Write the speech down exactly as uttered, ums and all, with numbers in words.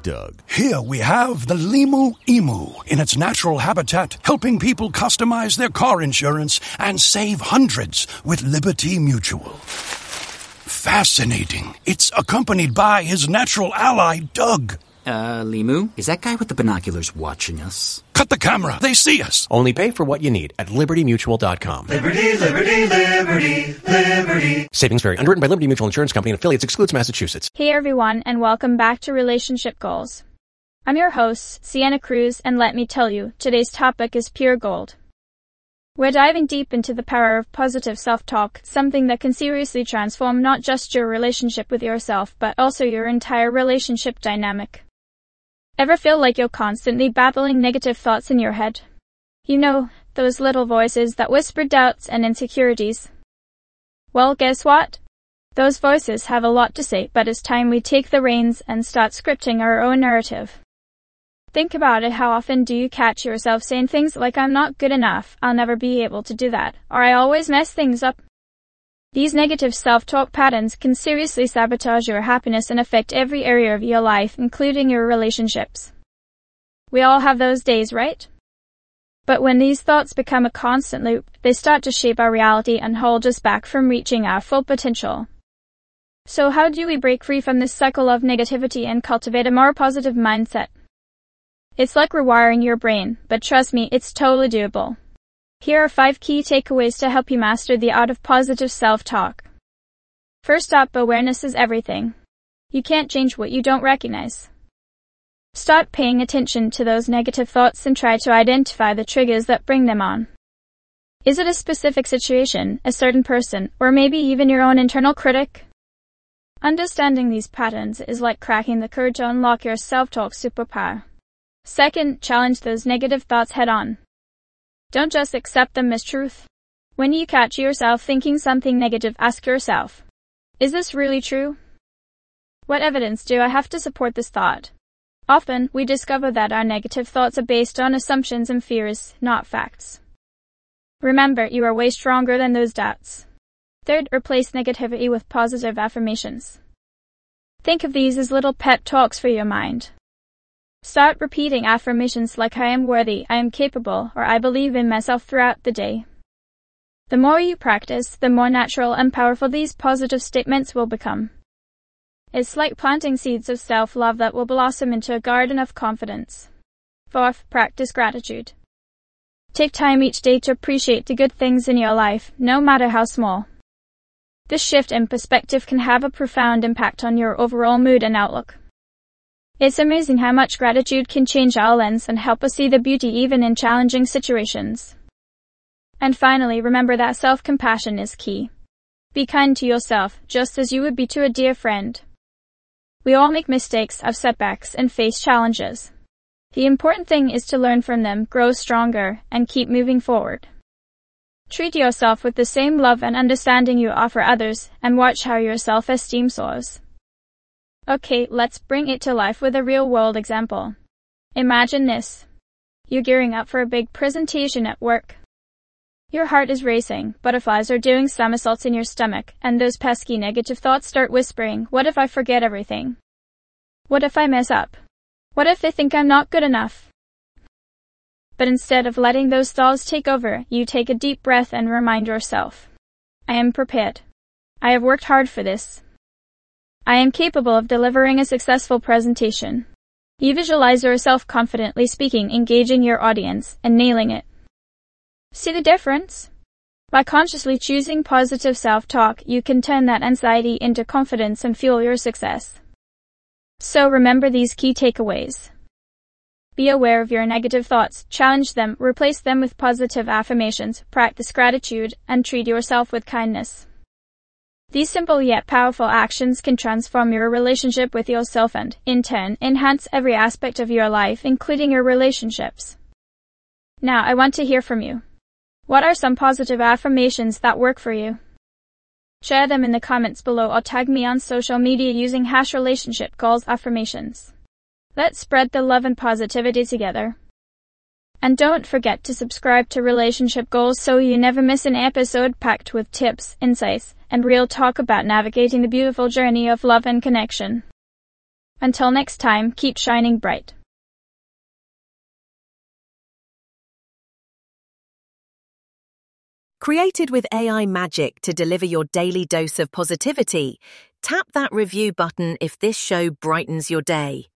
Doug. Here we have the Limu Emu in its natural habitat, helping people customize their car insurance and save hundreds with Liberty Mutual. Fascinating. It's accompanied by his natural ally, Doug. Uh, Limu, is that guy with the binoculars watching us? Cut the camera. They see us. Only pay for what you need at liberty mutual dot com. Liberty, liberty, liberty, liberty. Savings vary. Underwritten by Liberty Mutual Insurance Company and affiliates. Excludes Massachusetts. Hey everyone, and welcome back to Relationship Goals. I'm your host, Sienna Cruz, and let me tell you, today's topic is pure gold. We're diving deep into the power of positive self-talk, something that can seriously transform not just your relationship with yourself, but also your entire relationship dynamic. Ever feel like you're constantly battling negative thoughts in your head? You know, those little voices that whisper doubts and insecurities. Well, guess what? Those voices have a lot to say, but it's time we take the reins and start scripting our own narrative. Think about it. How often do you catch yourself saying things like, I'm not good enough, I'll never be able to do that, or I always mess things up? These negative self-talk patterns can seriously sabotage your happiness and affect every area of your life, including your relationships. We all have those days, right? But when these thoughts become a constant loop, they start to shape our reality and hold us back from reaching our full potential. So how do we break free from this cycle of negativity and cultivate a more positive mindset? It's like rewiring your brain, but trust me, it's totally doable. Here are five key takeaways to help you master the art of positive self-talk. First up, awareness is everything. You can't change what you don't recognize. Start paying attention to those negative thoughts and try to identify the triggers that bring them on. Is it a specific situation, a certain person, or maybe even your own internal critic? Understanding these patterns is like cracking the code to unlock your self-talk superpower. Second, challenge those negative thoughts head-on. Don't just accept them as truth. When you catch yourself thinking something negative, ask yourself, is this really true? What evidence do I have to support this thought? Often, we discover that our negative thoughts are based on assumptions and fears, not facts. Remember, you are way stronger than those doubts. Third, replace negativity with positive affirmations. Think of these as little pep talks for your mind. Start repeating affirmations like I am worthy, I am capable, or I believe in myself throughout the day. The more you practice, the more natural and powerful these positive statements will become. It's like planting seeds of self-love that will blossom into a garden of confidence. Fourth, practice gratitude. Take time each day to appreciate the good things in your life, no matter how small. This shift in perspective can have a profound impact on your overall mood and outlook. It's amazing how much gratitude can change our lens and help us see the beauty even in challenging situations. And finally, remember that self-compassion is key. Be kind to yourself, just as you would be to a dear friend. We all make mistakes, have setbacks, and face challenges. The important thing is to learn from them, grow stronger, and keep moving forward. Treat yourself with the same love and understanding you offer others, and watch how your self-esteem soars. Okay, let's bring it to life with a real-world example. Imagine this. You're gearing up for a big presentation at work. Your heart is racing, butterflies are doing somersaults in your stomach, and those pesky negative thoughts start whispering, what if I forget everything? What if I mess up? What if they think I'm not good enough? But instead of letting those thoughts take over, you take a deep breath and remind yourself, I am prepared. I have worked hard for this. I am capable of delivering a successful presentation. You visualize yourself confidently speaking, engaging your audience, and nailing it. See the difference? By consciously choosing positive self-talk, you can turn that anxiety into confidence and fuel your success. So remember these key takeaways. Be aware of your negative thoughts, challenge them, replace them with positive affirmations, practice gratitude, and treat yourself with kindness. These simple yet powerful actions can transform your relationship with yourself and, in turn, enhance every aspect of your life, including your relationships. Now, I want to hear from you. What are some positive affirmations that work for you? Share them in the comments below or tag me on social media using hash relationship goals affirmations. Let's spread the love and positivity together. And don't forget to subscribe to Relationship Goals so you never miss an episode packed with tips, insights, and real talk about navigating the beautiful journey of love and connection. Until next time, keep shining bright. Created with A I magic to deliver your daily dose of positivity, tap that review button if this show brightens your day.